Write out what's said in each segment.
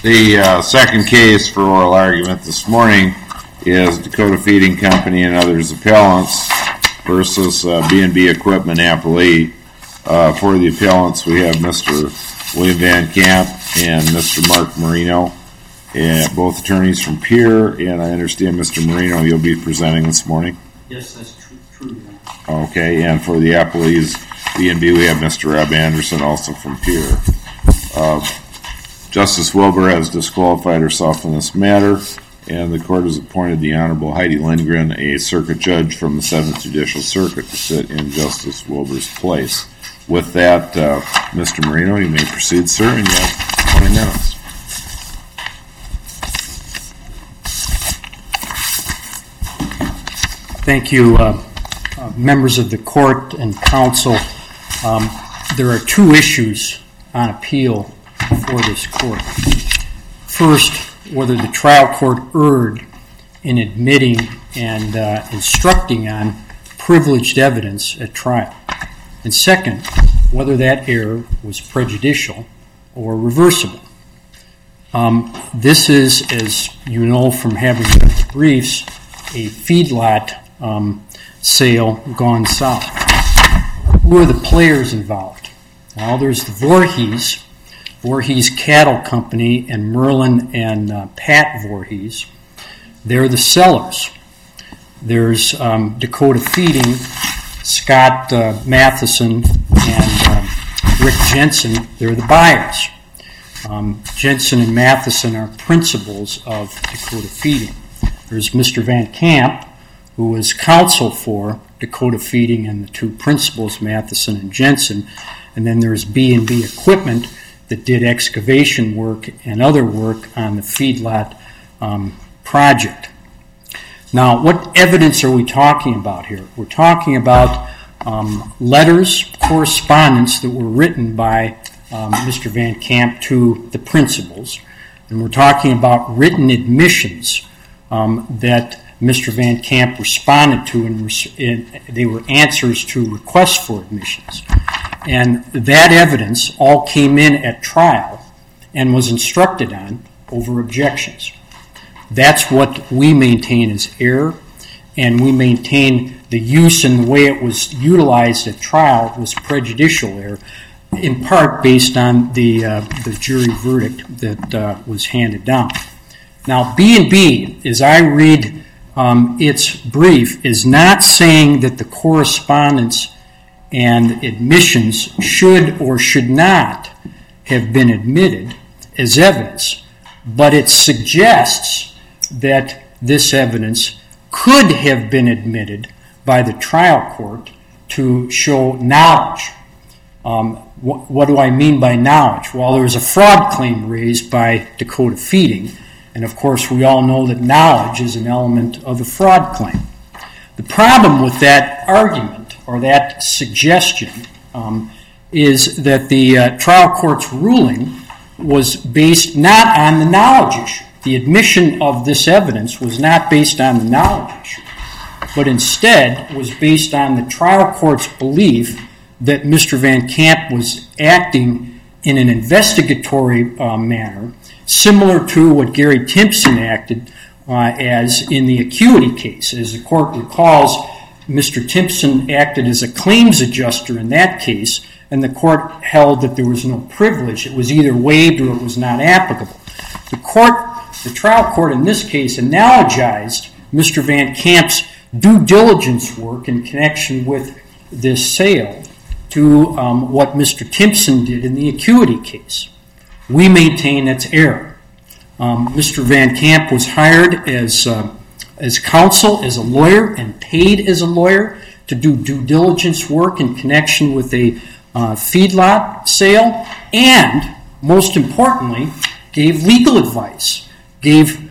The second case for oral argument this morning is Dakota Feeding Company and others appellants versus B&B Equipment Appellee. For the appellants, we have Mr. William Van Camp and Mr. Mark Marino, and both attorneys from Pierre. And I understand, Mr. Marino, you'll be presenting this morning. Yes, that's true. Okay, and for the appellees, B&B, we have Mr. Rob Anderson, also from Pierre. Justice Wilbur has disqualified herself in this matter, and the court has appointed the Honorable Heidi Lindgren, a circuit judge from the 7th Judicial Circuit, to sit in Justice Wilbur's place. With that, Mr. Marino, you may proceed, sir, and you have 20 minutes. Thank you, members of the court and counsel. There are two issues on appeal before this court. First, whether the trial court erred in admitting and instructing on privileged evidence at trial. And second, whether that error was prejudicial or reversible. This is, as you know from having read the briefs, a feedlot sale gone south. Who are the players involved? Well, there's the Voorhees Cattle Company, and Merlin and Pat Voorhees. They're the sellers. There's Dakota Feeding, Scott Matheson, and Rick Jensen. They're the buyers. Jensen and Matheson are principals of Dakota Feeding. There's Mr. Van Camp, who was counsel for Dakota Feeding and the two principals, Matheson and Jensen. And then there's B&B Equipment that did excavation work and other work on the feedlot project. Now, what evidence are we talking about here? We're talking about letters, correspondence that were written by Mr. Van Camp to the principals. And we're talking about written admissions that Mr. Van Camp responded to, and they were answers to requests for admissions. And that evidence all came in at trial and was instructed on over objections. That's what we maintain as error, and we maintain the use and the way it was utilized at trial was prejudicial error, in part based on the jury verdict that was handed down. Now, B&B, as I read its brief, is not saying that the correspondence and admissions should or should not have been admitted as evidence, but it suggests that this evidence could have been admitted by the trial court to show knowledge. What do I mean by knowledge? Well, there was a fraud claim raised by Dakota Feeding, and of course we all know that knowledge is an element of a fraud claim. The problem with that argument, or that suggestion, is that the trial court's ruling was based not on the knowledge issue. The admission of this evidence was not based on the knowledge issue, but instead was based on the trial court's belief that Mr. Van Camp was acting in an investigatory manner, similar to what Gary Timpson acted as in the Acuity case. As the court recalls, Mr. Timpson acted as a claims adjuster in that case, and the court held that there was no privilege. It was either waived or it was not applicable. The trial court in this case analogized Mr. Van Camp's due diligence work in connection with this sale to what Mr. Timpson did in the Acuity case. We maintain that's error. Mr. Van Camp was hired as counsel, as a lawyer, and paid as a lawyer to do due diligence work in connection with a feedlot sale, and most importantly, gave legal advice, gave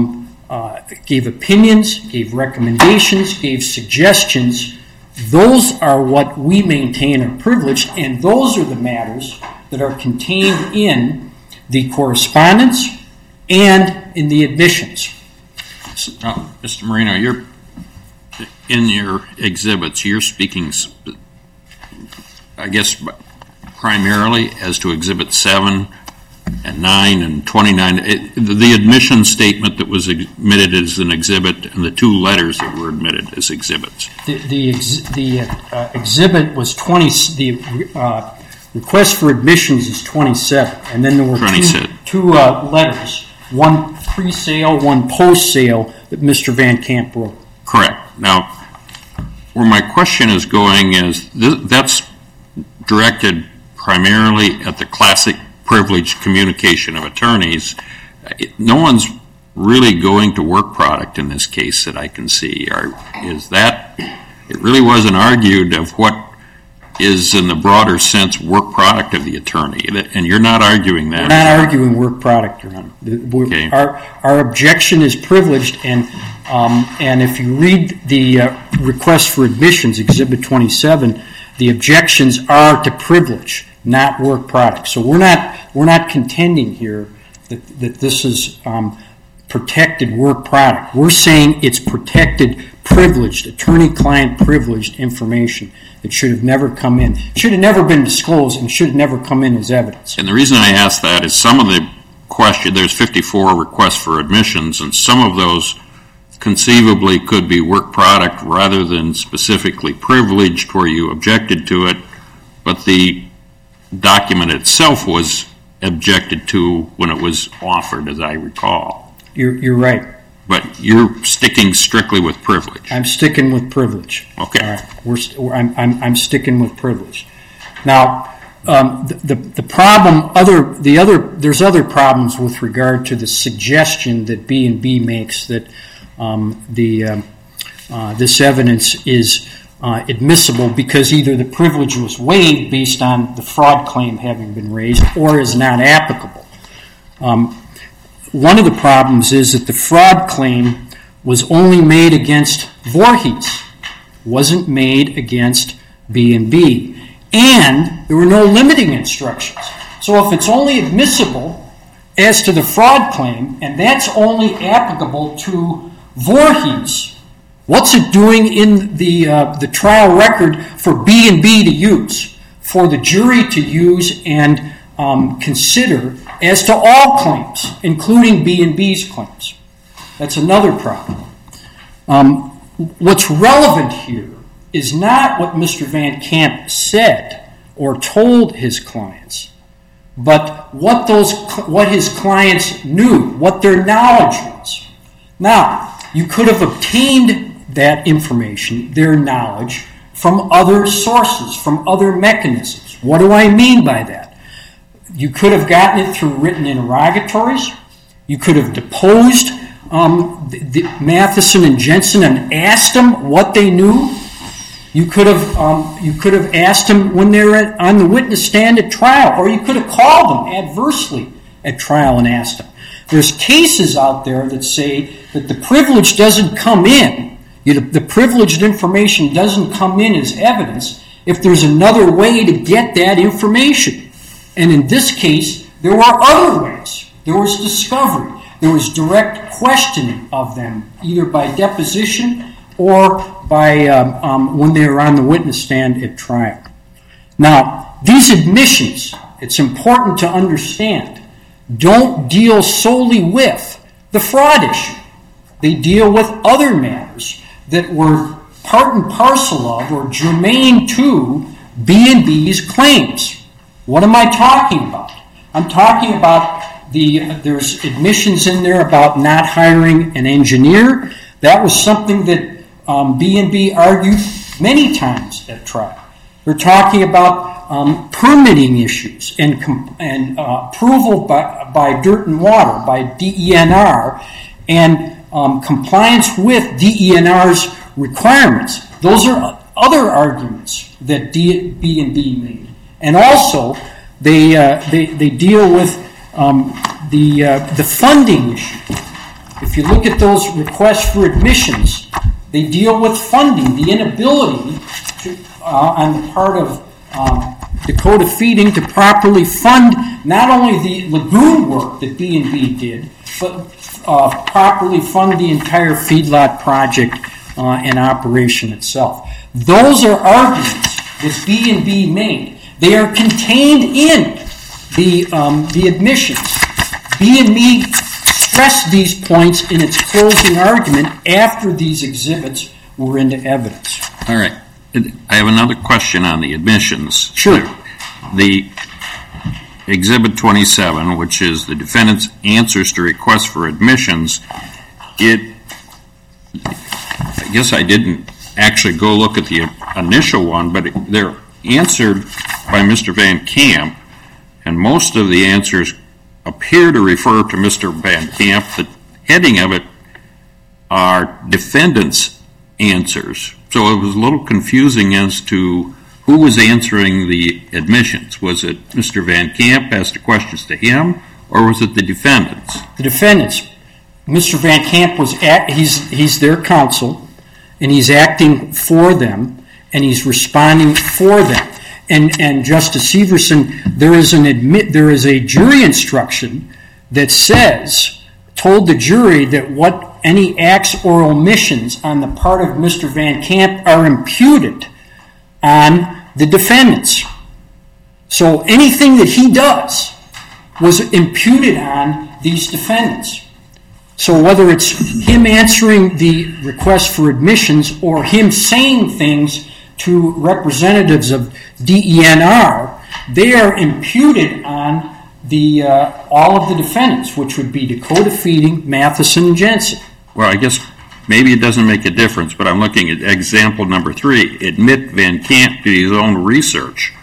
opinions, gave recommendations, gave suggestions. Those are what we maintain are privileged, and those are the matters that are contained in the correspondence and in the admissions. Mr. Marino, you're in your exhibits, you're speaking, I guess, primarily as to Exhibit 7, and 9 and 29, the admission statement that was admitted as an exhibit and the 2 letters that were admitted as exhibits. The exhibit was 20. The request for admissions is 27, and then there were two letters, one pre-sale, one post-sale that Mr. Van Camp wrote. Correct. Now, where my question is going is that's directed primarily at the classic privileged communication of attorneys. No one's really going to work product in this case that I can see. It really wasn't argued of what is in the broader sense work product of the attorney, and you're not arguing that. We're not arguing work product, Your Honor. Okay. Our objection is privileged, and if you read the request for admissions, Exhibit 27, the objections are to privilege, not work product. So we're not contending here that this is protected work product. We're saying it's protected privileged, attorney-client privileged information that should have never come in. It should have never been disclosed and should have never come in as evidence. And the reason I ask that is some of the question, there's 54 requests for admissions, and some of those conceivably could be work product rather than specifically privileged where you objected to it, but the document itself was objected to when it was offered, as I recall. You're right. But you're sticking strictly with privilege. I'm sticking with privilege. Okay. I'm sticking with privilege. Now, the problem, there's other problems with regard to the suggestion that B&B makes that this evidence is admissible because either the privilege was waived based on the fraud claim having been raised or is not applicable. One of the problems is that the fraud claim was only made against Voorhees, wasn't made against B&B, and there were no limiting instructions. So if it's only admissible as to the fraud claim, and that's only applicable to Voorhees, what's it doing in the trial record for B&B to use, for the jury to use and consider as to all claims, including B&B's claims? That's another problem. What's relevant here is not what Mr. Van Camp said or told his clients, but what his clients knew, what their knowledge was. Now, you could have obtained that information, their knowledge, from other sources, from other mechanisms. What do I mean by that? You could have gotten it through written interrogatories. You could have deposed Matheson and Jensen and asked them what they knew. You could have asked them when they were on the witness stand at trial, or you could have called them adversely at trial and asked them. There's cases out there that say that the privilege doesn't come in. The privileged information doesn't come in as evidence if there's another way to get that information. And in this case, there were other ways. There was discovery. There was direct questioning of them, either by deposition or by when they were on the witness stand at trial. Now, these admissions, it's important to understand, don't deal solely with the fraud issue. They deal with other matters that were part and parcel of or germane to B&B's claims. What am I talking about? I'm talking about there's admissions in there about not hiring an engineer. That was something that B&B argued many times at trial. They're talking about permitting issues and approval by Dirt and Water, by DENR, and compliance with DENR's requirements. Those are other arguments that B&B made. And also, they deal with the funding issue. If you look at those requests for admissions, they deal with funding, the inability on the part of Dakota Feeding to properly fund not only the lagoon work that B&B did, but properly fund the entire feedlot project and operation itself. Those are arguments that B&B made. They are contained in the admissions. B&B stressed these points in its closing argument after these exhibits were into evidence. All right. I have another question on the admissions. Sure. The Exhibit 27, which is the defendant's answers to requests for admissions, I guess I didn't actually go look at the initial one, but they're answered by Mr. Van Camp, and most of the answers appear to refer to Mr. Van Camp. The heading of it are defendant's answers. So it was a little confusing as to who was answering the admissions. Was it Mr. Van Camp asked the questions to him, or was it the defendants? The defendants. Mr. Van Camp he's their counsel, and he's acting for them, and he's responding for them. And Justice Severson, there is a jury instruction that told the jury that what any acts or omissions on the part of Mr. Van Camp are imputed on the defendants. So anything that he does was imputed on these defendants. So whether it's him answering the request for admissions or him saying things to representatives of DENR, they are imputed on all of the defendants, which would be Dakota Feeding, Matheson, and Jensen. Well, I guess maybe it doesn't make a difference, but I'm looking at example number 3. Admit Van Camp to his own research.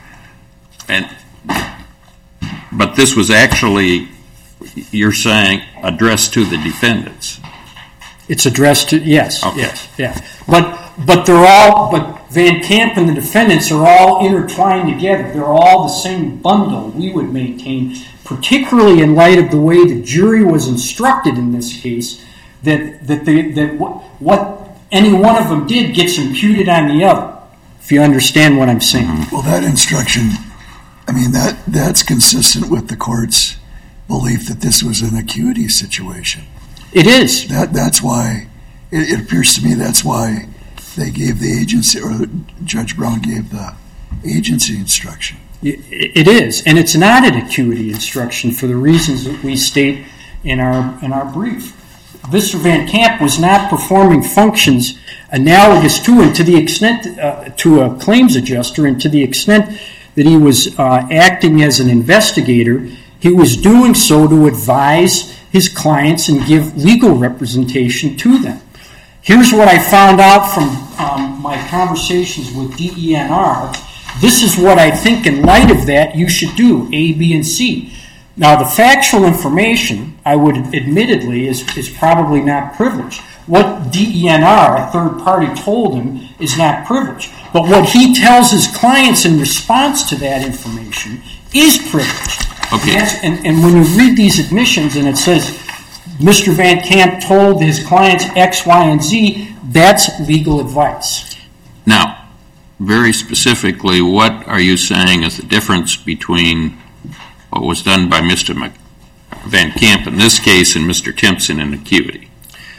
But this was actually, you're saying, addressed to the defendants. It's addressed to, yes, okay. Yes, yeah. But Van Camp and the defendants are all intertwined together. They're all the same bundle, we would maintain, particularly in light of the way the jury was instructed in this case, that what any one of them did gets imputed on the other, if you understand what I'm saying. Well, that instruction, I mean, that's consistent with the court's belief that this was an acuity situation. It is. That's why, it appears to me that's why they gave the agency, or Judge Brown gave the agency instruction. It is, and it's not an acuity instruction for the reasons that we state in our brief. Mr. Van Camp was not performing functions analogous to and to the extent to a claims adjuster, and to the extent that he was acting as an investigator, he was doing so to advise his clients and give legal representation to them. Here's what I found out from my conversations with DENR. This is what I think in light of that you should do, A, B, and C. Now, the factual information, I would admittedly, is probably not privileged. What DENR, a third party, told him is not privileged. But what he tells his clients in response to that information is privileged. Okay. And when you read these admissions and it says Mr. Van Camp told his clients X, Y, and Z, that's legal advice. Now, very specifically, what are you saying is the difference between what was done by Mr. Van Camp in this case and Mr. Timpson in acuity?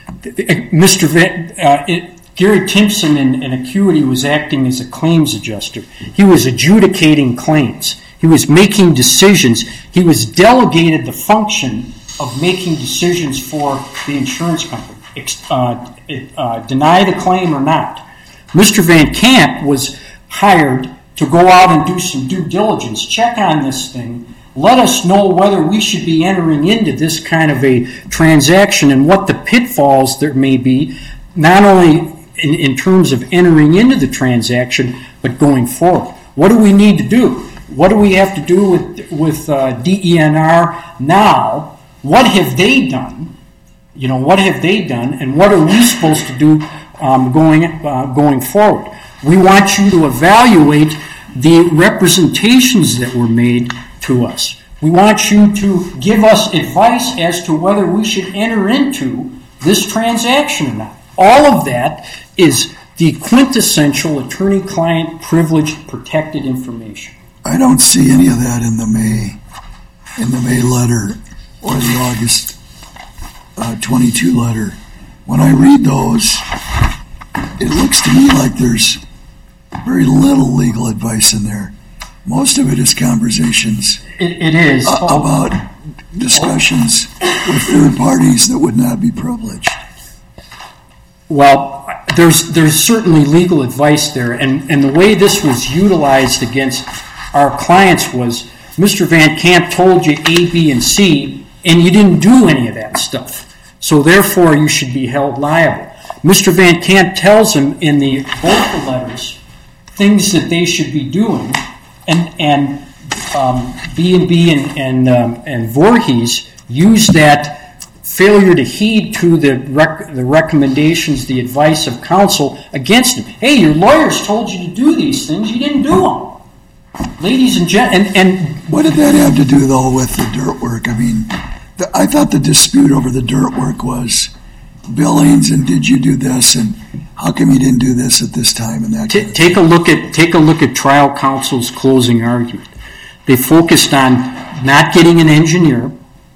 Gary Timpson in acuity was acting as a claims adjuster. He was adjudicating claims. He was making decisions. He was delegated the function of making decisions for the insurance company, deny the claim or not. Mr. Van Camp was hired to go out and do some due diligence, check on this thing, let us know whether we should be entering into this kind of a transaction and what the pitfalls there may be, not only in terms of entering into the transaction, but going forward. What do we need to do? What do we have to do with DENR now? What have they done? What have they done, and what are we supposed to do going forward? We want you to evaluate the representations that were made to us. We want you to give us advice as to whether we should enter into this transaction or not. All of that is the quintessential attorney-client privileged protected information. I don't see any of that in the May letter or the August 22 letter. When I read those, it looks to me like there's very little legal advice in there. most of it is conversations It is. about discussions with third parties that would not be privileged. Well, there's certainly legal advice there, and the way this was utilized against our clients was Mr. Van Camp told you A, B, and C, and you didn't do any of that stuff. So therefore, you should be held liable. Mr. Van Camp tells them in both the letters things that they should be doing, and B&B and Voorhees use that failure to heed to the recommendations, the advice of counsel against him. Hey, your lawyers told you to do these things, you didn't do them. Ladies and gentlemen, and what did that have to do, though, with the dirt work? I mean, I thought the dispute over the dirt work was billings and did you do this and how come you didn't do this at this time and that. Take a look at trial counsel's closing argument. They focused on not getting an engineer,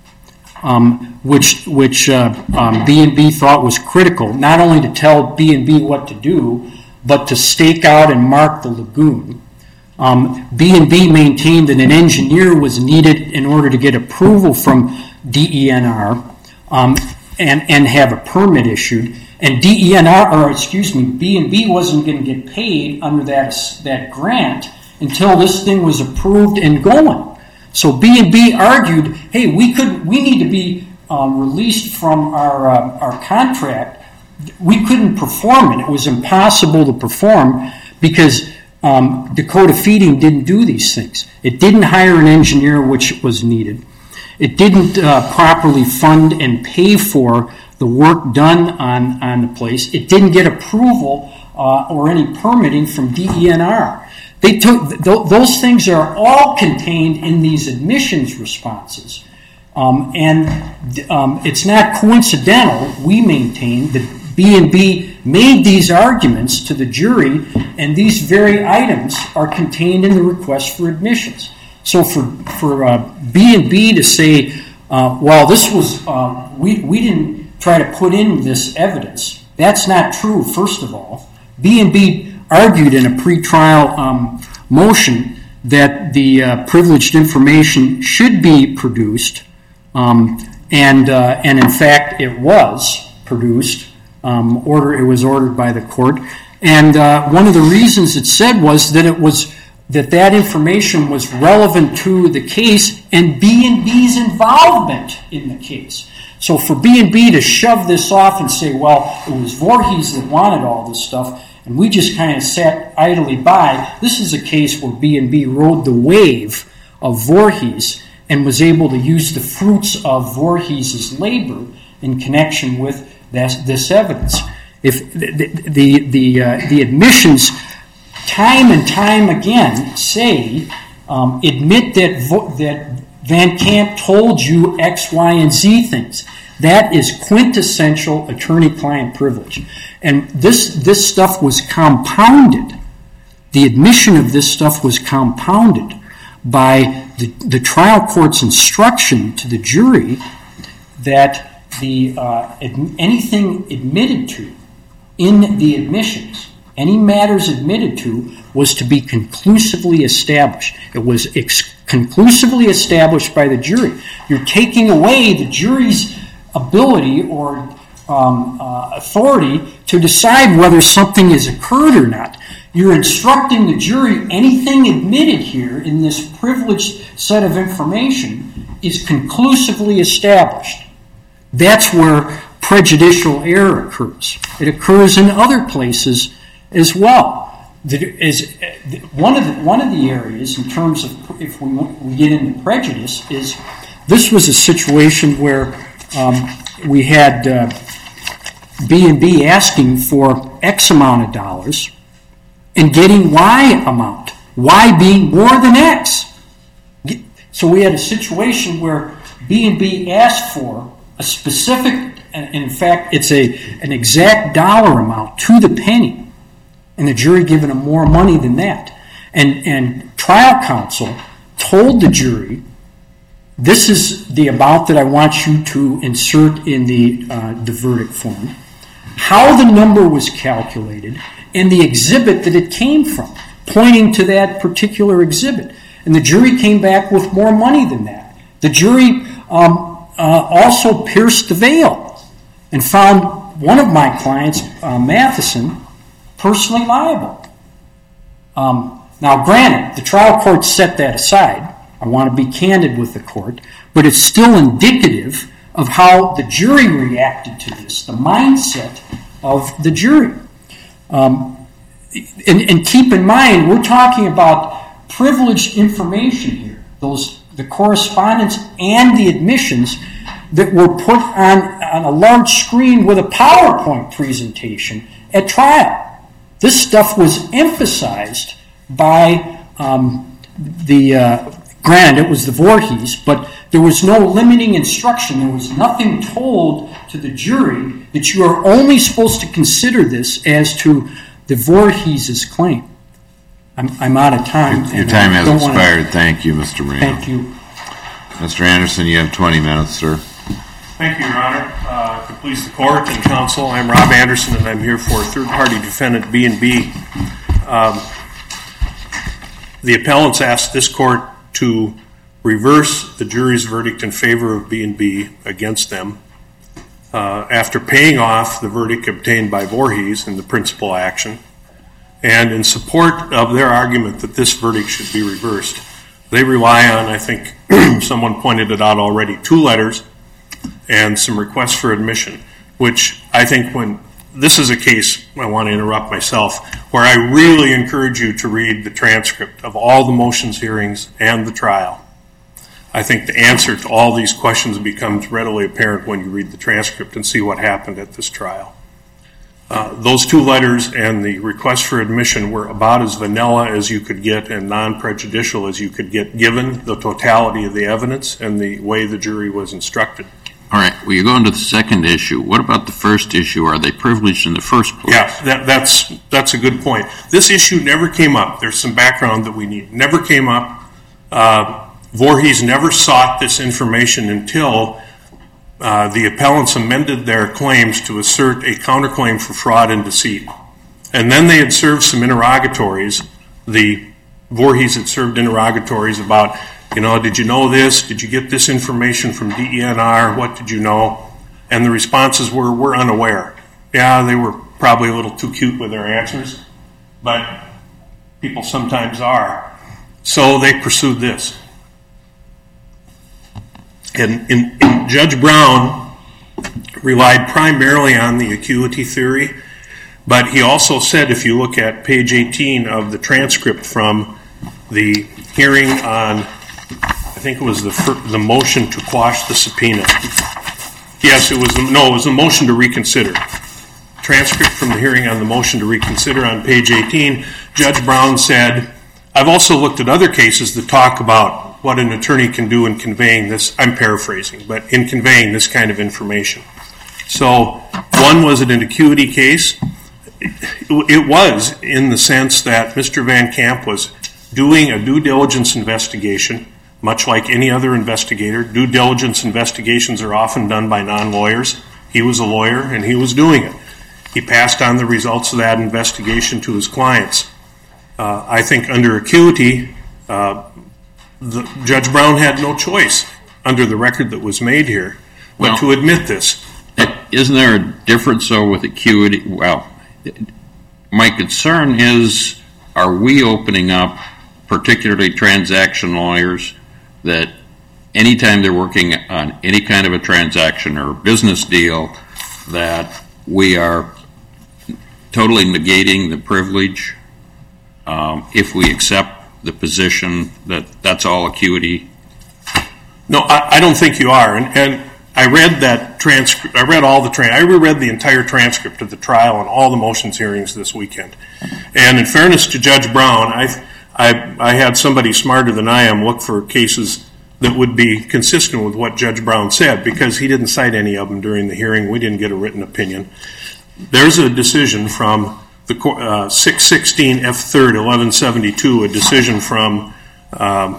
which B&B thought was critical, not only to tell B&B what to do, but to stake out and mark the lagoon. B&B maintained that an engineer was needed in order to get approval from DENR and have a permit issued. And B&B wasn't going to get paid under that grant until this thing was approved and going. So B&B argued, hey, we need to be released from our contract. We couldn't perform it. It was impossible to perform because Dakota Feeding didn't do these things. It didn't hire an engineer, which was needed. It didn't properly fund and pay for the work done on the place. It didn't get approval or any permitting from DENR. They took those things are all contained in these admissions responses, and it's not coincidental. We maintain that B&B made these arguments to the jury, and these very items are contained in the request for admissions. So for B&B to say, well, this was we didn't try to put in this evidence. That's not true. First of all, B&B argued in a pretrial motion that the privileged information should be produced, and in fact it was produced. It was ordered by the court, and one of the reasons it said was that information was relevant to the case and B&B's involvement in the case. So for B&B to shove this off and say, well, it was Voorhees that wanted all this stuff, and we just kind of sat idly by, this is a case where B&B rode the wave of Voorhees and was able to use the fruits of Voorhees' labor in connection with this evidence. If the admissions time and time again say, admit that Van Camp told you X, Y, and Z things. That is quintessential attorney-client privilege. And this stuff was compounded. The admission of this stuff was compounded by the trial court's instruction to the jury that anything admitted to in the admissions, any matters admitted to, was to be conclusively established. It was conclusively established by the jury. You're taking away the jury's ability or authority to decide whether something has occurred or not. You're instructing the jury anything admitted here in this privileged set of information is conclusively established. That's where prejudicial error occurs. It occurs in other places as well. One of the areas in terms of if we get into prejudice is this was a situation where we had B&B asking for X amount of dollars and getting Y amount, Y being more than X. So we had a situation where B&B asked for a specific, and in fact it's an exact dollar amount to the penny, and the jury giving them more money than that. And trial counsel told the jury, this is the amount that I want you to insert in the verdict form, how the number was calculated, and the exhibit that it came from, pointing to that particular exhibit. And the jury came back with more money than that. The jury also pierced the veil and found one of my clients, Matheson, personally liable. Now, granted, the trial court set that aside. I want to be candid with the court, but it's still indicative of how the jury reacted to this, the mindset of the jury. And keep in mind, we're talking about privileged information here. The correspondence and the admissions that were put on a large screen with a PowerPoint presentation at trial. This stuff was emphasized by granted, it was the Voorhees, but there was no limiting instruction. There was nothing told to the jury that you are only supposed to consider this as to the Voorhees' claim. I'm out of time. Your time has expired. Thank you, Mr. Moreno. Thank you. Mr. Anderson, you have 20 minutes, sir. Thank you, Your Honor. To please the court and counsel, I'm Rob Anderson, and I'm here for third-party defendant B&B. The appellants asked this court to reverse the jury's verdict in favor of B&B against them after paying off the verdict obtained by Voorhees in the principal action. And in support of their argument that this verdict should be reversed, they rely on, I think someone pointed it out already, 2 letters and some requests for admission, which I think when this is a case, I want to interrupt myself, where I really encourage you to read the transcript of all the motions hearings and the trial. I think the answer to all these questions becomes readily apparent when you read the transcript and see what happened at this trial. Those 2 letters and the request for admission were about as vanilla as you could get and non-prejudicial as you could get, given the totality of the evidence and the way the jury was instructed. All right. Well, you go into the second issue. What about the first issue? Are they privileged in the first place? Yeah, that's a good point. This issue never came up. There's some background that we need. Never came up. Voorhees never sought this information until the appellants amended their claims to assert a counterclaim for fraud and deceit. And then they had served some interrogatories. The Voorhees had served interrogatories about, did you know this? Did you get this information from DENR? What did you know? And the responses were, we're unaware. Yeah, they were probably a little too cute with their answers, but people sometimes are. So they pursued this. And Judge Brown relied primarily on the acuity theory, but he also said, if you look at page 18 of the transcript from the hearing on, I think it was the motion to quash the subpoena. Yes, it was the motion to reconsider. Transcript from the hearing on the motion to reconsider on page 18, Judge Brown said, I've also looked at other cases that talk about what an attorney can do in conveying this, I'm paraphrasing, but in conveying this kind of information. So one was an acuity case. It was in the sense that Mr. Van Camp was doing a due diligence investigation, much like any other investigator. Due diligence investigations are often done by non-lawyers. He was a lawyer and he was doing it. He passed on the results of that investigation to his clients. I think under acuity, Judge Brown had no choice under the record that was made here but to admit this. Isn't there a difference, though, with acuity? Well, my concern is, are we opening up, particularly transaction lawyers, that anytime they're working on any kind of a transaction or business deal, that we are totally negating the privilege if we accept the position that that's all acuity? No, I don't think you are. And I read that transcript. I reread the entire transcript of the trial and all the motions hearings this weekend. And in fairness to Judge Brown, I had somebody smarter than I am look for cases that would be consistent with what Judge Brown said, because he didn't cite any of them during the hearing. We didn't get a written opinion. There's a decision from the 616 F3rd 1172, a decision from, I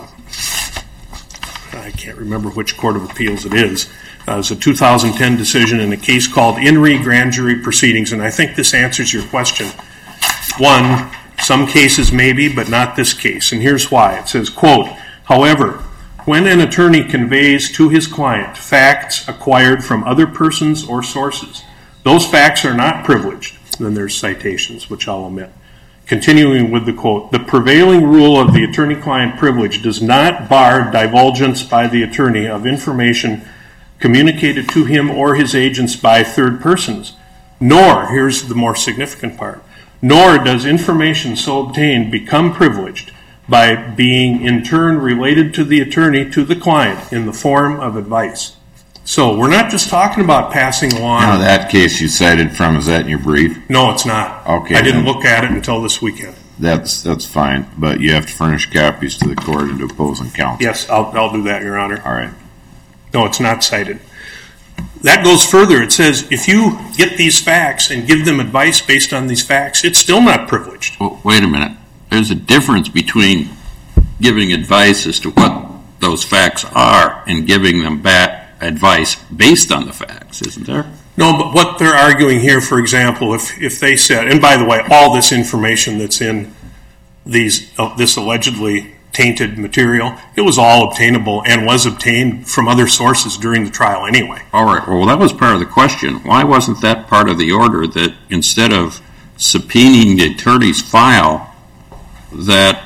can't remember which Court of Appeals it is. It's a 2010 decision in a case called In Re Grand Jury Proceedings, and I think this answers your question. One, Some cases maybe, but not this case. And here's why. It says, quote, however, when an attorney conveys to his client facts acquired from other persons or sources, those facts are not privileged. Then there's citations, which I'll omit. Continuing with the quote, the prevailing rule of the attorney-client privilege does not bar divulgence by the attorney of information communicated to him or his agents by third persons, nor, here's the more significant part, nor does information so obtained become privileged by being in turn related to the attorney to the client in the form of advice. So we're not just talking about passing along. Now, that case you cited from, is that in your brief? No, it's not. Okay. I didn't look at it until this weekend. That's fine, but you have to furnish copies to the court and to opposing counsel. Yes, I'll do that, Your Honor. All right. No, it's not cited. That goes further. It says if you get these facts and give them advice based on these facts, it's still not privileged. Well, wait a minute. There's a difference between giving advice as to what those facts are and giving them back advice based on the facts, isn't there? No, but what they're arguing here, for example, if they said, and by the way, all this information that's in this allegedly tainted material, it was all obtainable and was obtained from other sources during the trial anyway. All right. Well, that was part of the question. Why wasn't that part of the order that instead of subpoenaing the attorney's file, that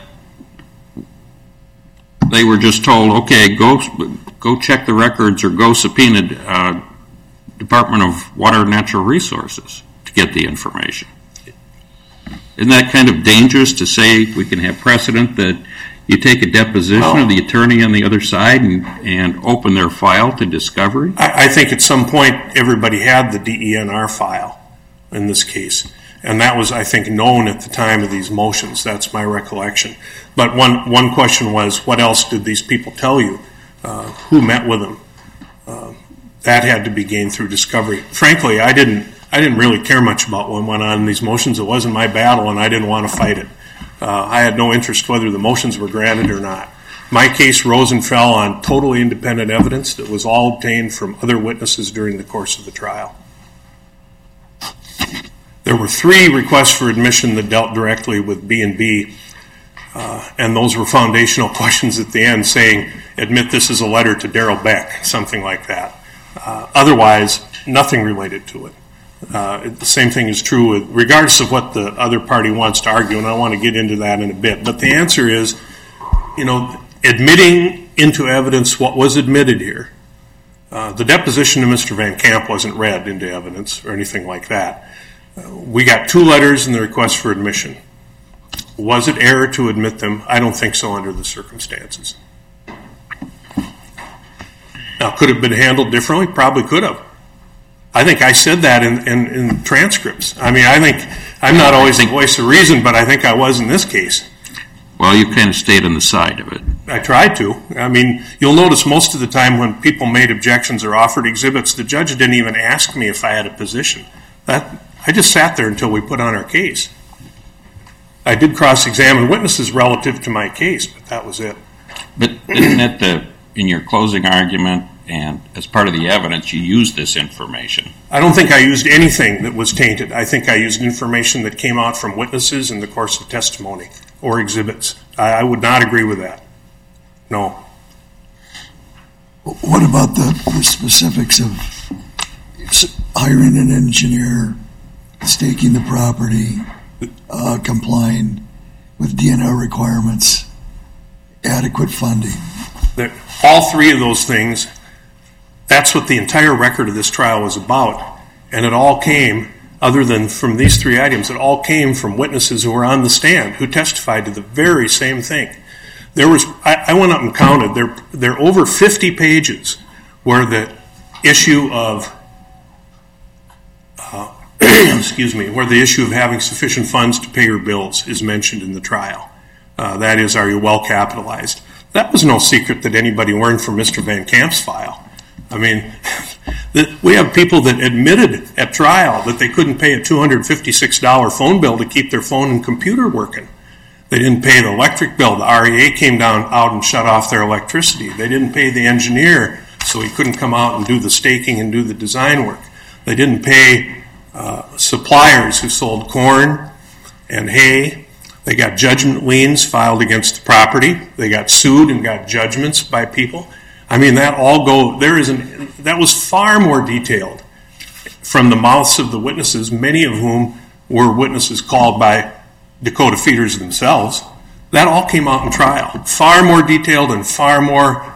they were just told, okay, go check the records or go subpoena Department of Water and Natural Resources to get the information? Isn't that kind of dangerous to say we can have precedent that you take a deposition of the attorney on the other side and open their file to discovery? I think at some point everybody had the DENR file in this case. And that was, I think, known at the time of these motions. That's my recollection. But one question was, what else did these people tell you? Who met with them? That had to be gained through discovery. Frankly, I didn't really care much about what went on in these motions. It wasn't my battle, and I didn't want to fight it. I had no interest whether the motions were granted or not. My case rose and fell on totally independent evidence that was all obtained from other witnesses during the course of the trial. There were 3 requests for admission that dealt directly with B&B, and those were foundational questions at the end saying, admit this is a letter to Darrell Beck, something like that. Otherwise, nothing related to it. The same thing is true with, regardless of what the other party wants to argue, and I want to get into that in a bit. But the answer is, admitting into evidence what was admitted here. The deposition of Mr. Van Camp wasn't read into evidence or anything like that. We got 2 letters in the request for admission. Was it error to admit them? I don't think so under the circumstances. Now, could it have been handled differently? Probably could have. I think I said that in transcripts. I mean, I think I'm not always the voice of reason, but I think I was in this case. Well, you kind of stayed on the side of it. I tried to. I mean, you'll notice most of the time when people made objections or offered exhibits, the judge didn't even ask me if I had a position. I just sat there until we put on our case. I did cross-examine witnesses relative to my case, but that was it. But isn't that in your closing argument and as part of the evidence, you used this information? I don't think I used anything that was tainted. I think I used information that came out from witnesses in the course of testimony or exhibits. I would not agree with that. No. What about the specifics of hiring an engineer, staking the property, complying with DNR requirements, adequate funding? All 3 of those things, that's what the entire record of this trial was about. And it all came, other than from these 3 items, it all came from witnesses who were on the stand who testified to the very same thing. I went up and counted, there are over 50 pages where the issue of where the issue of having sufficient funds to pay your bills is mentioned in the trial. That is, are you well capitalized? That was no secret that anybody learned from Mr. Van Camp's file. I mean, we have people that admitted at trial that they couldn't pay a $256 phone bill to keep their phone and computer working. They didn't pay the electric bill. The REA came out and shut off their electricity. They didn't pay the engineer, so he couldn't come out and do the staking and do the design work. They didn't pay suppliers who sold corn and hay. They got judgment liens filed against the property. They got sued and got judgments by people. I mean, that was far more detailed from the mouths of the witnesses, many of whom were witnesses called by Dakota Feeders themselves. That all came out in trial. Far more detailed and far more,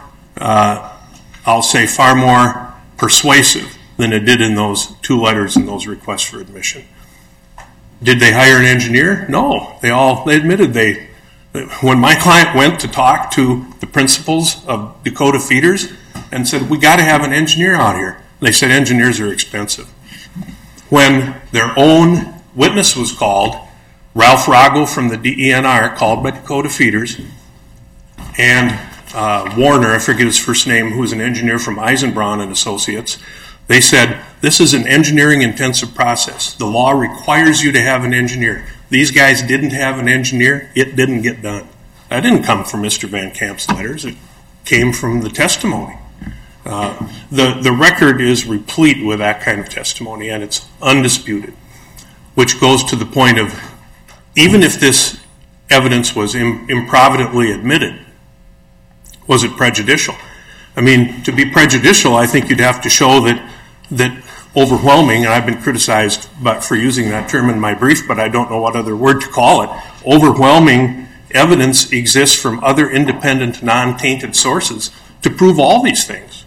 far more persuasive than it did in those 2 letters and those requests for admission. Did they hire an engineer? No. They admitted when my client went to talk to the principals of Dakota Feeders and said, we got to have an engineer out here. They said engineers are expensive. When their own witness was called, Ralph Rago from the DENR, called by Dakota Feeders, and Warner, I forget his first name, who was an engineer from Eisenbraun and Associates, they said, this is an engineering-intensive process. The law requires you to have an engineer. These guys didn't have an engineer. It didn't get done. That didn't come from Mr. Van Camp's letters. It came from the testimony. The record is replete with that kind of testimony, and it's undisputed, which goes to the point of, even if this evidence was improvidently admitted, was it prejudicial? I mean, to be prejudicial, I think you'd have to show that overwhelming, and I've been criticized for using that term in my brief, but I don't know what other word to call it, overwhelming evidence exists from other independent, non-tainted sources to prove all these things.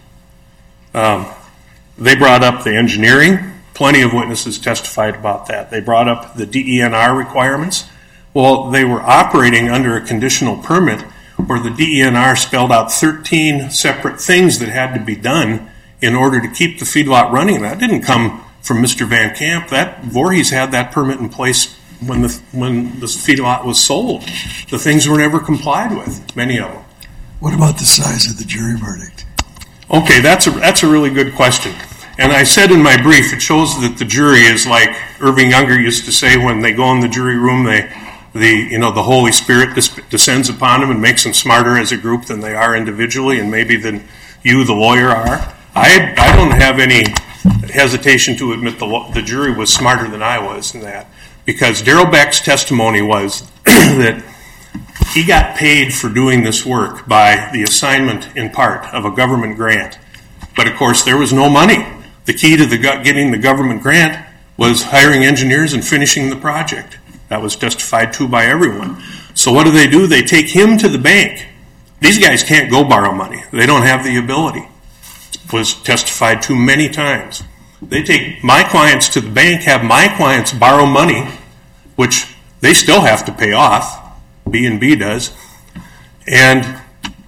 They brought up the engineering. Plenty of witnesses testified about that. They brought up the DENR requirements. Well, they were operating under a conditional permit where the DENR spelled out 13 separate things that had to be done in order to keep the feedlot running. That didn't come from Mr. Van Camp. Voorhees had that permit in place when the feedlot was sold. The things were never complied with, many of them. What about the size of the jury verdict? Okay, that's a really good question. And I said in my brief, it shows that the jury is like Irving Younger used to say, when they go in the jury room, the Holy Spirit descends upon them and makes them smarter as a group than they are individually, and maybe than you, the lawyer, are. I don't have any hesitation to admit the jury was smarter than I was in that, because Darrell Beck's testimony was that he got paid for doing this work by the assignment, in part, of a government grant. But, of course, there was no money. The key to getting the government grant was hiring engineers and finishing the project. That was testified to by everyone. So what do? They take him to the bank. These guys can't go borrow money. They don't have the ability. It was testified to many times. They take my clients to the bank, have my clients borrow money, which they still have to pay off. B&B does. And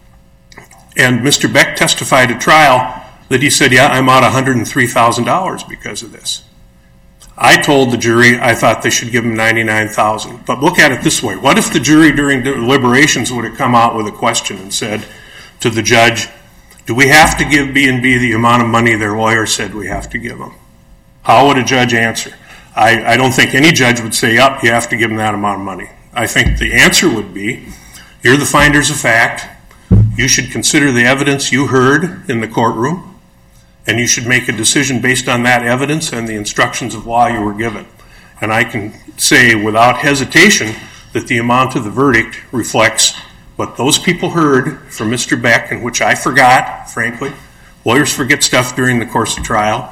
Mr. Beck testified at trial that he said, I'm out $103,000 because of this. I told the jury I thought they should give him $99,000. But look at it this way. What if the jury during deliberations would have come out with a question and said to the judge, do we have to give B&B the amount of money their lawyer said we have to give them? How would a judge answer? I don't think any judge would say, yep, you have to give them that amount of money. I think the answer would be, you're the finders of fact. You should consider the evidence you heard in the courtroom, and you should make a decision based on that evidence and the instructions of law you were given. And I can say without hesitation that the amount of the verdict reflects what those people heard from Mr. Beck, and which I forgot, frankly. Lawyers forget stuff during the course of trial.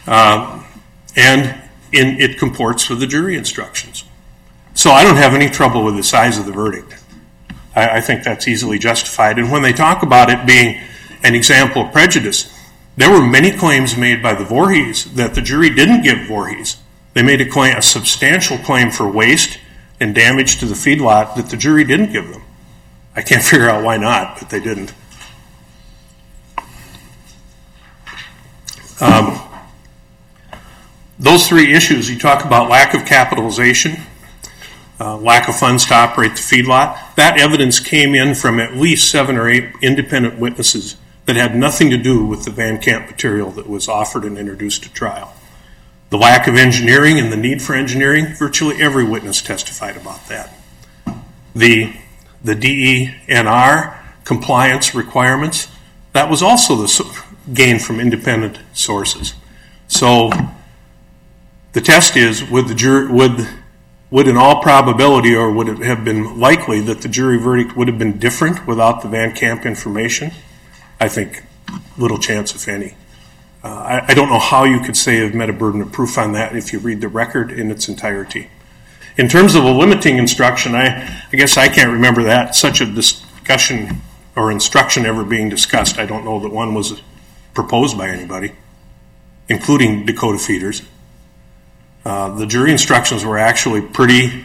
And it comports with the jury instructions. So I don't have any trouble with the size of the verdict. I think that's easily justified. And when they talk about it being an example of prejudice, there were many claims made by the Voorhees that the jury didn't give Voorhees. They made a substantial claim for waste and damage to the feedlot that the jury didn't give them. I can't figure out why not, but they didn't. Those three issues, you talk about lack of capitalization, lack of funds to operate the feedlot. That evidence came in from at least 7 or 8 independent witnesses that had nothing to do with the Van Camp material that was offered and introduced to trial. The lack of engineering and the need for engineering, virtually every witness testified about that. The DENR compliance requirements, that was also the gain from independent sources. So the test is, would would in all probability, or would it have been likely that the jury verdict would have been different without the Van Camp information? I think little chance, if any. I don't know how you could say you've met a burden of proof on that if you read the record in its entirety. In terms of a limiting instruction, I guess I can't remember that, such a discussion or instruction ever being discussed. I don't know that one was proposed by anybody, including Dakota Feeders. The jury instructions were actually pretty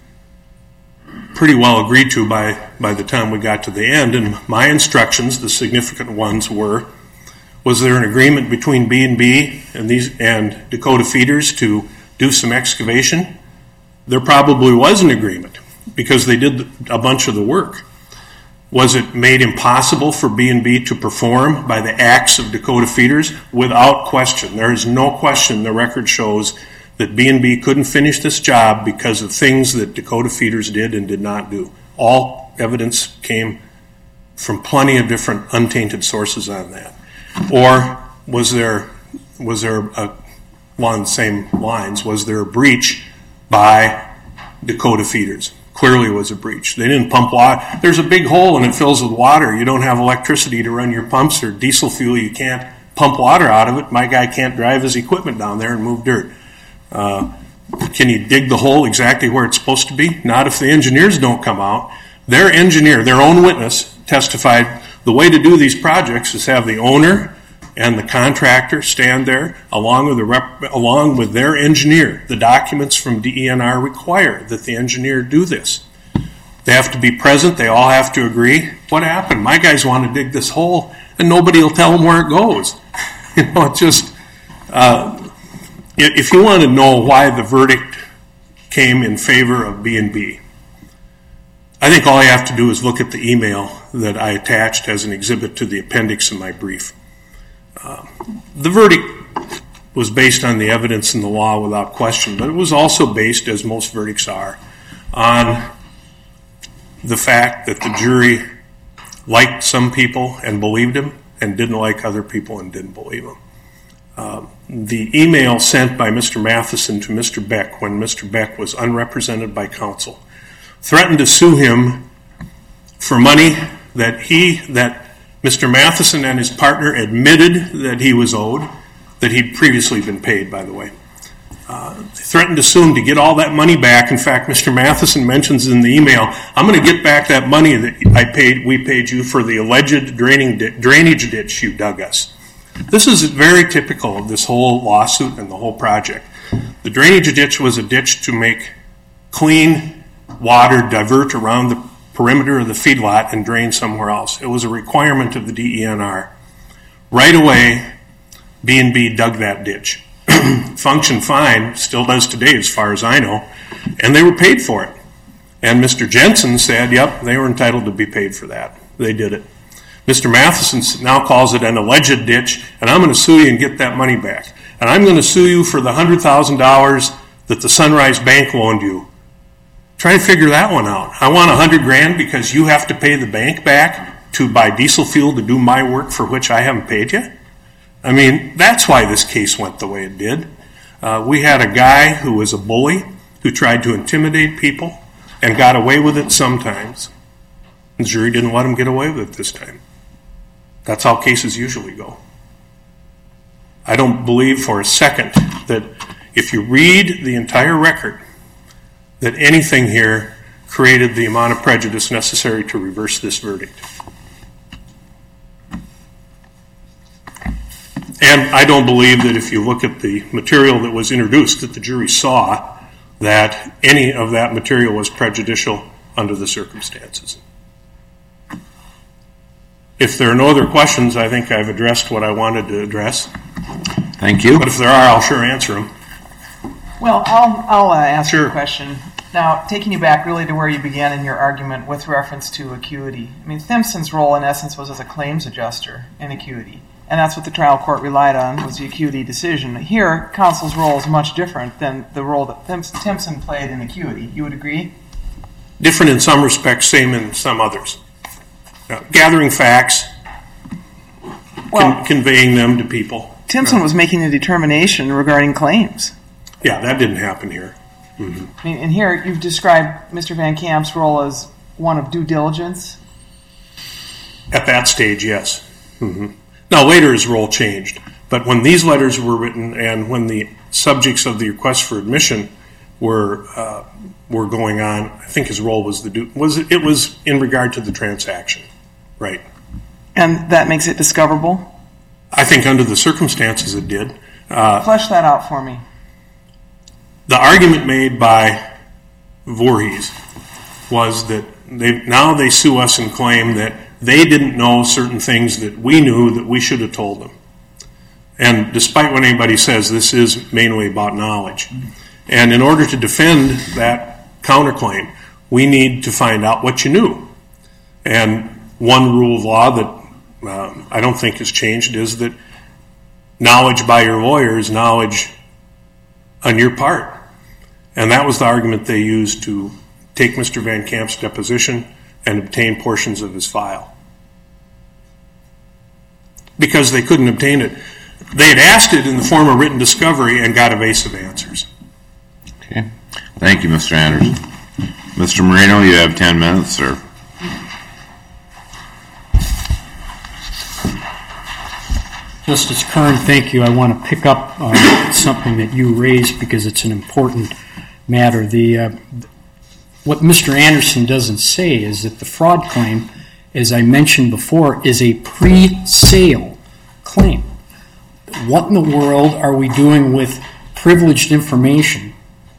well agreed to by the time we got to the end, and my instructions, the significant ones were, was there an agreement between B&B and Dakota Feeders to do some excavation? There probably was an agreement because they did a bunch of the work. Was it made impossible for B&B to perform by the acts of Dakota Feeders? Without question. There is no question the record shows that B&B couldn't finish this job because of things that Dakota Feeders did and did not do. All evidence came from plenty of different untainted sources on that. Or was there along the same lines, was there a breach by Dakota Feeders? Clearly it was a breach. They didn't pump water. There's a big hole and it fills with water. You don't have electricity to run your pumps or diesel fuel. You can't pump water out of it. My guy can't drive his equipment down there and move dirt. Can you dig the hole exactly where it's supposed to be? Not if the engineers don't come out. Their engineer, their own witness, testified the way to do these projects is have the owner and the contractor stand there along with their engineer. The documents from DENR require that the engineer do this. They have to be present. They all have to agree. What happened? My guys want to dig this hole, and nobody will tell them where it goes. It's just, if you want to know why the verdict came in favor of B&B, I think all you have to do is look at the email that I attached as an exhibit to the appendix in my brief. The verdict was based on the evidence in the law without question, but it was also based, as most verdicts are, on the fact that the jury liked some people and believed them and didn't like other people and didn't believe them. The email sent by Mr. Matheson to Mr. Beck when Mr. Beck was unrepresented by counsel threatened to sue him for money that Mr. Matheson and his partner admitted that he was owed, that he'd previously been paid, by the way. They threatened to sue him to get all that money back. In fact, Mr. Matheson mentions in the email, I'm going to get back that money that we paid you for the alleged drainage ditch you dug us. This is very typical of this whole lawsuit and the whole project. The drainage ditch was a ditch to make clean water divert around the perimeter of the feedlot and drain somewhere else. It was a requirement of the DENR. Right away, B&B dug that ditch. Functioned fine, still does today as far as I know, and they were paid for it. And Mr. Jensen said, yep, they were entitled to be paid for that. They did it. Mr. Matheson now calls it an alleged ditch, and I'm going to sue you and get that money back. And I'm going to sue you for the $100,000 that the Sunrise Bank loaned you. Try to figure that one out. I want $100,000 because you have to pay the bank back to buy diesel fuel to do my work for which I haven't paid you? I mean, that's why this case went the way it did. We had a guy who was a bully who tried to intimidate people and got away with it sometimes. The jury didn't let him get away with it this time. That's how cases usually go. I don't believe for a second that if you read the entire record, that anything here created the amount of prejudice necessary to reverse this verdict. And I don't believe that if you look at the material that was introduced, that the jury saw that any of that material was prejudicial under the circumstances. If there are no other questions, I think I've addressed what I wanted to address. Thank you. But if there are, I'll sure answer them. Well, I'll ask you Sure. a question. Now, taking you back really to where you began in your argument with reference to acuity. I mean, Thimpson's role, in essence, was as a claims adjuster in acuity. And that's what the trial court relied on, was the acuity decision. Here, counsel's role is much different than the role that Thimpson played in acuity. You would agree? Different in some respects, same in some others. Gathering facts, conveying them to people. Thimpson was making a determination regarding claims. Yeah, that didn't happen here. I mean, and here you've described Mr. Van Camp's role as one of due diligence. At that stage, yes. Now, later his role changed. But when these letters were written and when the subjects of the request for admission were going on, I think his role was it was in regard to the transaction, right? And that makes it discoverable? I think under the circumstances it did. Flesh that out for me. The argument made by Voorhees was that they sue us and claim that they didn't know certain things that we knew that we should have told them. And despite what anybody says, this is mainly about knowledge. And in order to defend that counterclaim, we need to find out what you knew. And one rule of law that I don't think has changed is that knowledge by your lawyer is knowledge on your part. And that was the argument they used to take Mr. Van Camp's deposition and obtain portions of his file. Because they couldn't obtain it. They had asked it in the form of written discovery and got evasive answers. Okay. Thank you, Mr. Anderson. Mr. Moreno, you have 10 minutes, sir. Justice Kern, thank you. I want to pick up something that you raised because it's an important matter. What Mr. Anderson doesn't say is that the fraud claim, as I mentioned before, is a pre-sale claim. What in the world are we doing with privileged information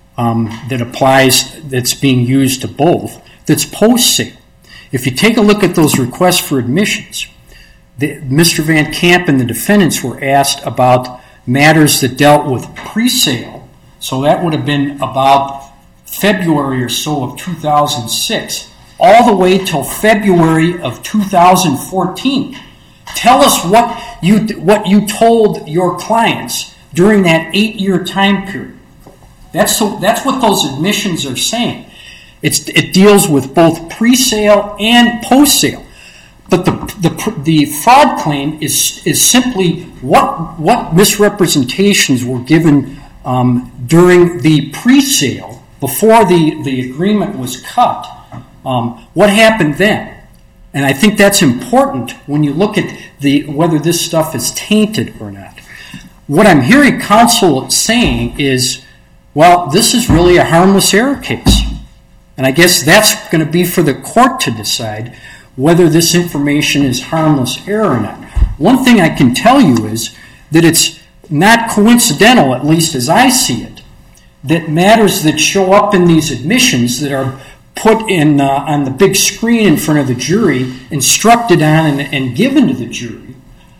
that's being used to both, that's post-sale? If you take a look at those requests for admissions, Mr. Van Camp and the defendants were asked about matters that dealt with pre-sale, so that would have been about February or so of 2006, all the way till February of 2014. Tell us what you told your clients during that 8-year time period. That's what those admissions are saying. It deals with both pre-sale and post-sale. But the fraud claim is simply what misrepresentations were given during the pre-sale before the agreement was cut. What happened then? And I think that's important when you look at whether this stuff is tainted or not. What I'm hearing counsel saying is, well, this is really a harmless error case. And I guess that's going to be for the court to decide whether this information is harmless error or not. One thing I can tell you is that it's not coincidental, at least as I see it, that matters that show up in these admissions that are put in on the big screen in front of the jury, instructed on and given to the jury,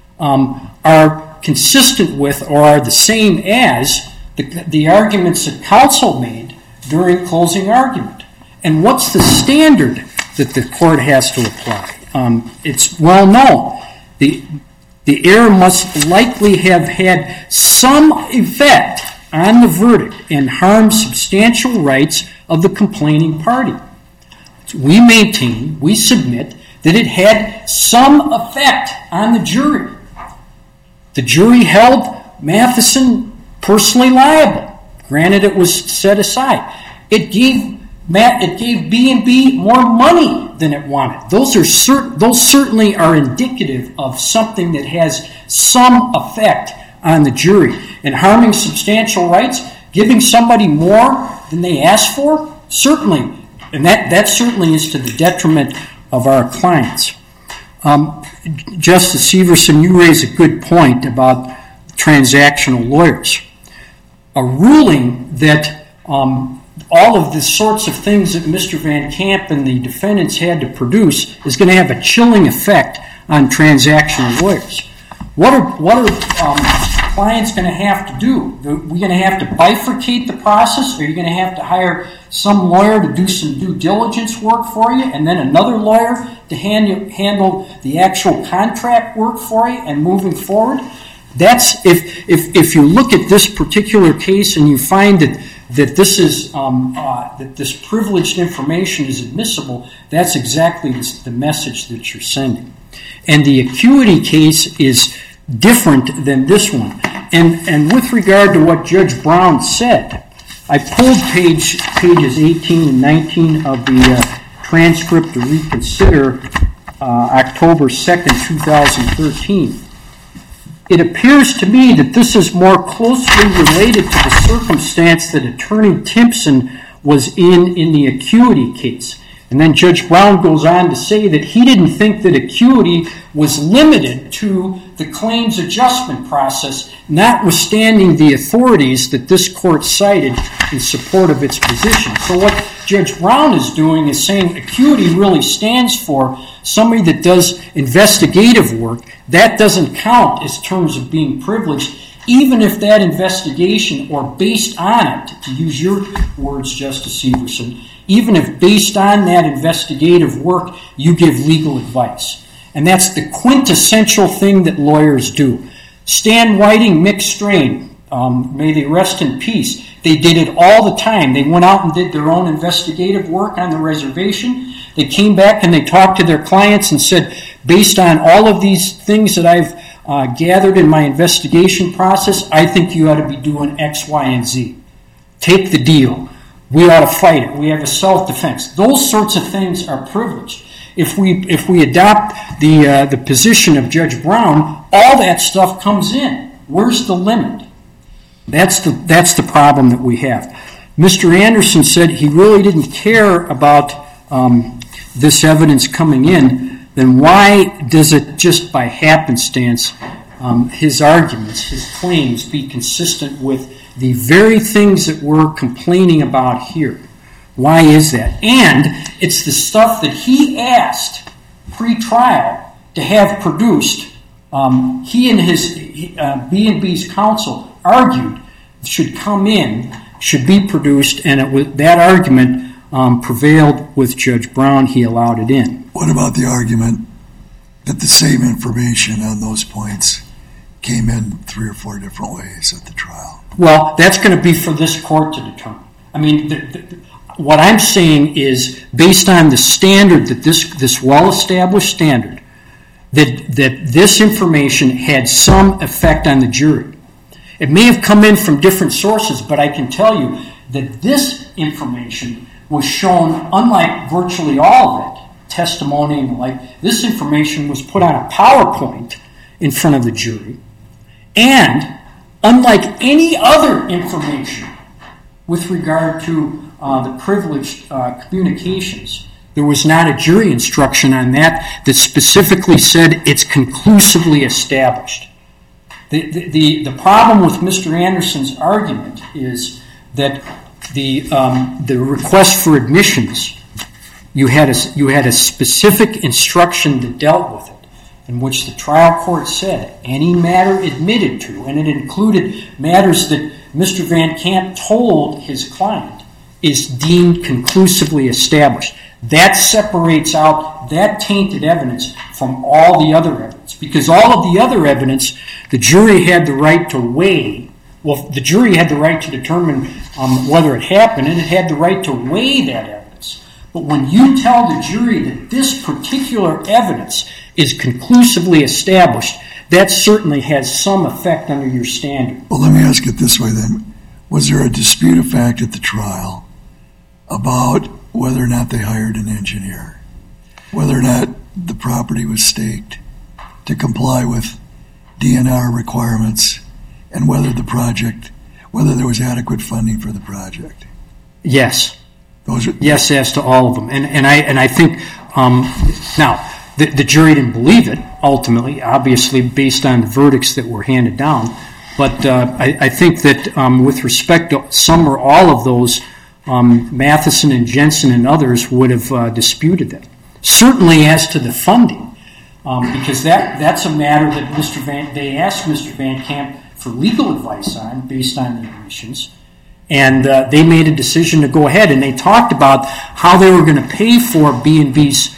are consistent with or are the same as the arguments that counsel made during closing argument. And what's the standard that the court has to apply? It's well known. The error must likely have had some effect on the verdict and harm substantial rights of the complaining party. We maintain, we submit, that it had some effect on the jury. The jury held Matheson personally liable. Granted, it was set aside. It gave B&B more money than it wanted. Those certainly are indicative of something that has some effect on the jury. And harming substantial rights, giving somebody more than they asked for, certainly. And that certainly is to the detriment of our clients. Justice Severson, you raise a good point about transactional lawyers. A ruling that all of the sorts of things that Mr. Van Camp and the defendants had to produce is going to have a chilling effect on transactional lawyers. What are clients going to have to do? Are we going to have to bifurcate the process? Are you going to have to hire some lawyer to do some due diligence work for you and then another lawyer to handle the actual contract work for you and moving forward? That's if you look at this particular case and you find that this is that this privileged information is admissible, that's exactly the message that you're sending. And the acuity case is different than this one. And with regard to what Judge Brown said, I pulled pages 18 and 19 of the transcript to reconsider October 2nd, 2013. It appears to me that this is more closely related to the circumstance that Attorney Timpson was in the Acuity case. And then Judge Brown goes on to say that he didn't think that Acuity was limited to the claims adjustment process, notwithstanding the authorities that this court cited in support of its position. So what Judge Brown is doing is saying Acuity really stands for somebody that does investigative work. That doesn't count as terms of being privileged, even if that investigation, or based on it, to use your words, Justice Everson, even if based on that investigative work, you give legal advice. And that's the quintessential thing that lawyers do. Stan Whiting, Mick Strain, may they rest in peace, they did it all the time. They went out and did their own investigative work on the reservation. They came back and they talked to their clients and said, based on all of these things that I've gathered in my investigation process, I think you ought to be doing X, Y, and Z. Take the deal. We ought to fight it. We have a self-defense. Those sorts of things are privileged. If we adopt the position of Judge Brown, all that stuff comes in. Where's the limit? That's the problem that we have. Mr. Anderson said he really didn't care about this evidence coming in. Then why does it just by happenstance, his arguments, his claims, be consistent with the very things that we're complaining about here? Why is that? And it's the stuff that he asked pre-trial to have produced. He and his B&B's counsel argued should come in, should be produced, and that argument prevailed with Judge Brown. He allowed it in. What about the argument that the same information on those points came in 3 or 4 different ways at the trial? Well, that's going to be for this court to determine. I mean, what I'm saying is, based on the standard, that this well-established standard, that this information had some effect on the jury. It may have come in from different sources, but I can tell you that this information was shown, unlike virtually all of it, testimony and the like, this information was put on a PowerPoint in front of the jury. And unlike any other information with regard to the privileged communications, there was not a jury instruction on that specifically said it's conclusively established. The problem with Mr. Anderson's argument is that the request for admissions, you had a specific instruction that dealt with it, in which the trial court said any matter admitted to, and it included matters that Mr. Van Camp told his client, is deemed conclusively established. That separates out that tainted evidence from all the other evidence, because all of the other evidence, the jury had the right to weigh. Well, the jury had the right to determine whether it happened, and it had the right to weigh that evidence. But when you tell the jury that this particular evidence is conclusively established, that certainly has some effect under your standard. Well, let me ask it this way then. Was there a dispute of fact at the trial about whether or not they hired an engineer, whether or not the property was staked to comply with DNR requirements, and whether there was adequate funding for the project? Yes. Yes, as to all of them. And I think, now, the jury didn't believe it, ultimately, obviously, based on the verdicts that were handed down. But I think that with respect to some or all of those, Matheson and Jensen and others would have disputed that. Certainly as to the funding, because that's a matter that they asked Mr. Van Camp for legal advice on, based on the admissions, and they made a decision to go ahead, and they talked about how they were going to pay for B&B's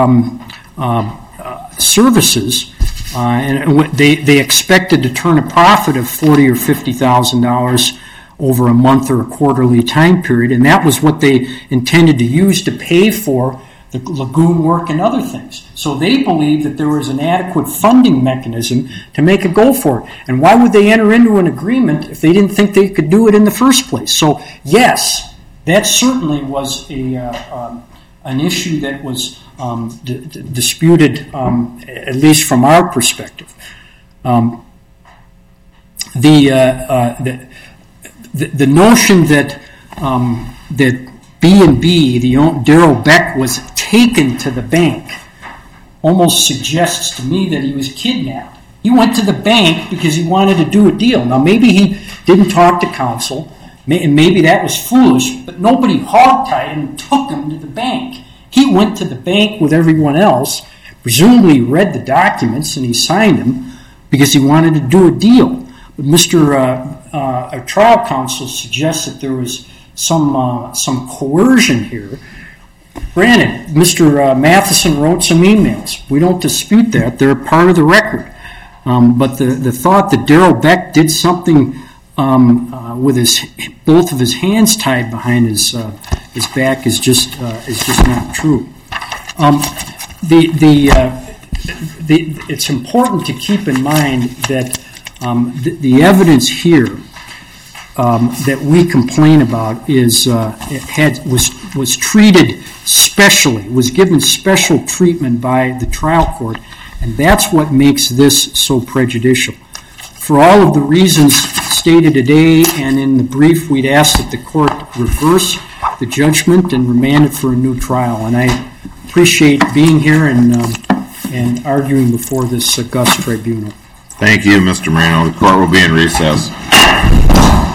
services, and they expected to turn a profit of $40,000 or $50,000 over a month or a quarterly time period, and that was what they intended to use to pay for the lagoon work and other things. So they believe that there was an adequate funding mechanism to make a go for it. And why would they enter into an agreement if they didn't think they could do it in the first place? So yes, that certainly was an issue that was disputed, at least from our perspective. The notion that that B&B, Daryl Beck, was taken to the bank almost suggests to me that he was kidnapped. He went to the bank because he wanted to do a deal. Now, maybe he didn't talk to counsel, and maybe that was foolish, but nobody hogtied him and took him to the bank. He went to the bank with everyone else, presumably read the documents, and he signed them because he wanted to do a deal. But our trial counsel suggests that there was some coercion here. Granted, Mr. Matheson wrote some emails. We don't dispute that. They're part of the record. But the thought that Daryl Beck did something with both of his hands tied behind his back is just not true. It's important to keep in mind that the evidence here that we complain about was treated specially, was given special treatment by the trial court, and that's what makes this so prejudicial. For all of the reasons stated today and in the brief, we'd ask that the court reverse the judgment and remand it for a new trial. And I appreciate being here and arguing before this august tribunal. Thank you, Mr. Marino. The court will be in recess.